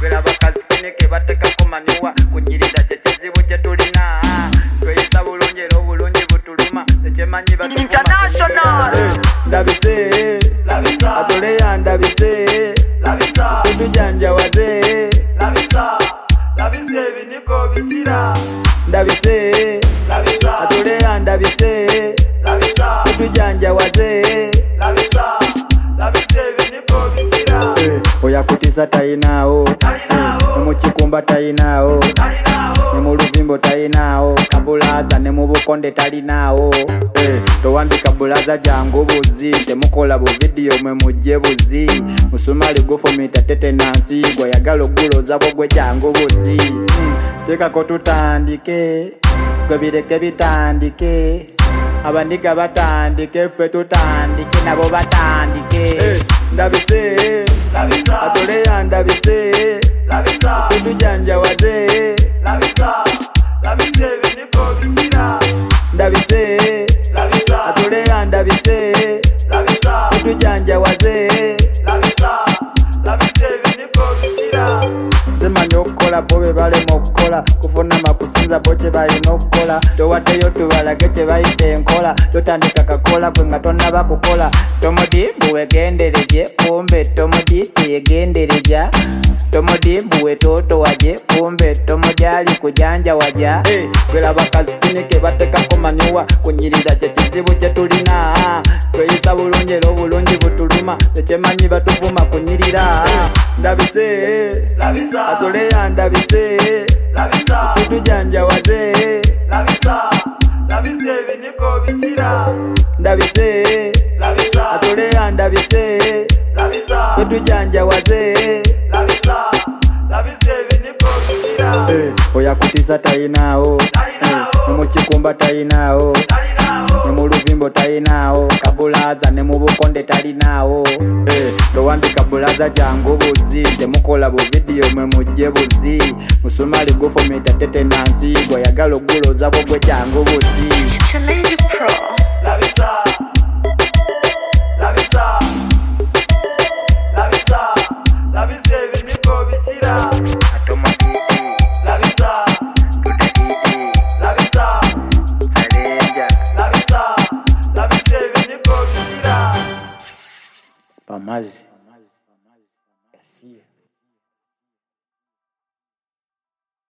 Twera bakazi ke batekako manyiwa kunyirira kye kizibu kye tulina tweyisa bulungi era obulungi butuluma tekyemanyi International. ndabise Labisa. asole yandabise Labisa. tutujanjawaze Labisa. Labisa ebiniko bikira. ndabise Labisa. asole yandabise Labisa. tutujanjawaze Labisa. Labisa ebiniko bikira. oyakutisa tayinaawo Talinawo. ne mu kikumba tayinaawo Talinawo. ne mu luvimbo tayinaawo kabulaza ne mu bukonde talinaawo towandika bulaza jangu buzi temukola buvidiyo mwe mujje buzi musumali gufumita tetenansi gwe yagala oguloza bwogwe jangu buzi tekako tutandike gwe bireke bitandike abandiga batandike ffe tutandike nabo batandike ndabise Labisa. asole yandabise Labisa. tutujanjawaze Labisa. Labisa ebiniko bikira. ndabise Labisa. asole yandabise Labisa. tutujanjawaze Labisa. Labisa ebiniko bikira. semanya okukola bo be balema okukola kufuna makusinza bo kye balina okukola towaddeyo tubalage kye bayita enkola totandika kakola gwe nga tonnaba kukola tomodi buwegendereje kumbe tomodi teyegendereja tomodi buwe totowaje kumbe tomodi ali kujanja waja twera bakazi ke batekako manyiwa kunyirira kye kizibu kye tulina tweyisa bulungi era obulungi butuluma tekyemanyi batuvuma kunyirira ndabise Labisa. asole yandabise Labisa. tutujanjawaze Labisa. Labisa ebiniko bikira. ndabise Labisa. asole yandabise Labisa. tutujanjawaze Labisa. Labisa ebiniko bikira. oyakutisa tayinaawo ne mu kikumba tayinaawo Talinawo. ne mu luvimbo tayinaawo kabulaza ne mu bukonde talinaawo towandika bulaza jangu buzi temukola buvidiyo mwe mujje buzi musumali gufumita tetenansi gwe yagala oguloza bwogwe jangu buzi Challenge